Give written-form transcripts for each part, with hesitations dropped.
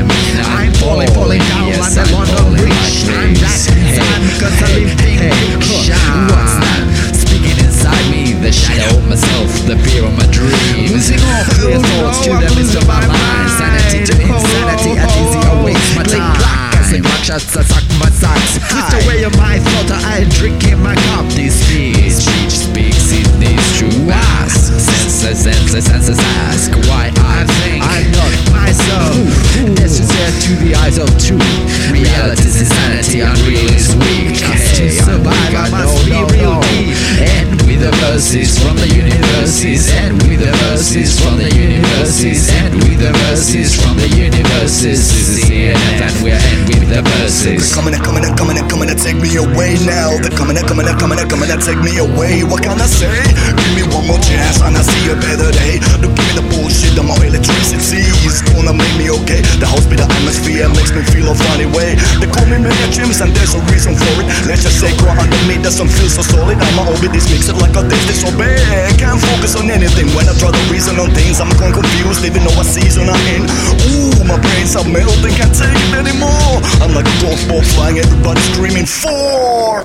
I'm falling down like the London Bridge. I'm that inside because I live in shine. What's that? Speaking inside me, the shadow of myself, the fear of my dreams. Losing all clear thoughts to the midst of my mind. Sanity to insanity, at easy I waste my time. Black shots, I suck my socks. Twist away your mind, thought I drink in my cup. This speech speaks in these true eyes. Senses ask why I think I'm not myself. Necessary to the eyes of truth. Reality's insanity, unreal is weak. To survive, I must be real deep. And with the verses from the universes. And with the verses from the universes. And with the verses from the universes. This is the end, and we're end with the verses. Coming to take me away now. They're coming to take me away. What can I say? Give me one more chance and I see a better day. Don't give me the bullshit, the more electricity is gonna make me okay. The house be the atmosphere makes me feel a funny way. They call me Mega Gyms and there's a reason for it. Let's just say grow under me doesn't feel so solid. I'ma orbit this mix it like a taste is so bad. Can't focus on anything when I try to reason on things. I'm going confused even though what season I'm in. Ooh, my brains are melting, can't take it anymore. I'm like a golf ball flying, everybody screaming for.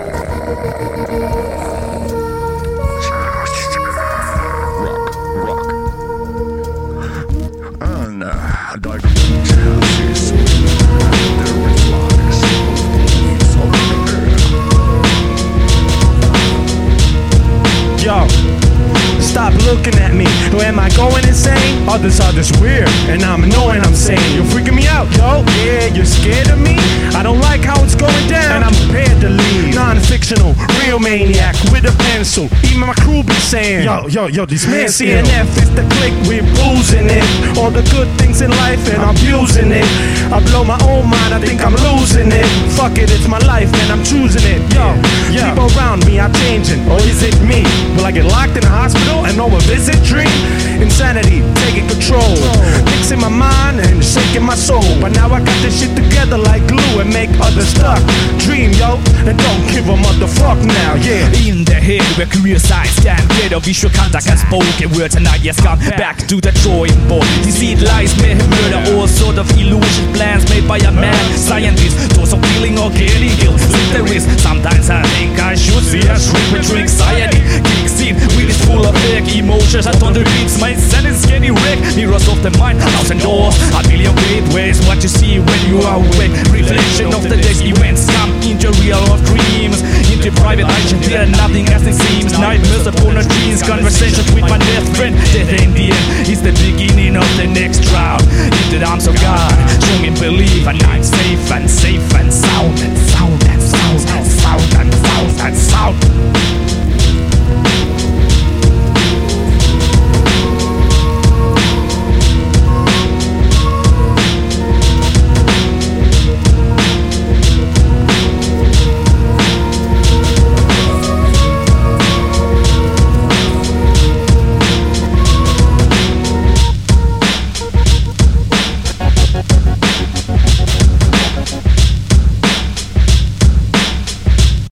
Yo, stop looking at me. Or am I going insane? Others are just weird, and I'm annoying, I'm saying. You're freaking me out, yo. Yeah, you're scared of me? I don't like how it's going down, and I'm prepared to leave. Non-fictional, real maniac with a pencil. Even my crew be saying, yo, these men CNF is the click, we're boozing it. All the good things in life, and I'm abusing it. I blow my own mind, I think I'm losing it. Fuck it, it's my life, and I'm choosing it. Yo, people around me are changing, or is it me? Will I get locked in a hospital and over visit dream? Insanity, taking control, mixing my mind and shaking my soul. But now I got this shit together like glue and make others stuck. Dream, yo, and don't give a motherfuck now, yeah. In the head where curious eyes can get a visual contact and spoken words, and I yes come back to the drawing board. Deceit, lies, mayhem, murder, all sort of illusion plans made by a man scientist. Those of killing or getting ill, with the risk. Sometimes I think I should see a shrink with drink. Anxiety kicks in, wheel is full of fake emotions. I thought the beats, my sentence getting wrecked. Mirrors of the mind, house and doors, a billion gateways. What you see when you are awake, reflection of the day's events come into real of dreams. Into private action, there nothing as it seems. Nightmares upon our dreams, conversations with my death friend. Death in the end is the beginning of the next round. Into the arms of God, show me belief, and I'm safe and sound.